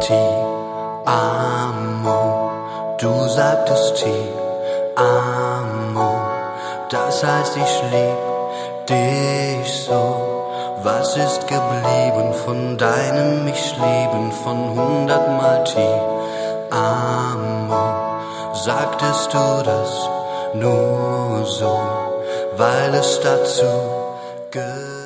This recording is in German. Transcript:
ti amo, du sagtest ti amo, das heißt ich lieb dich so. Was ist geblieben von deinem mich lieben, von 100-mal ti amo? Sagtest du das nur so, weil es dazu gehört?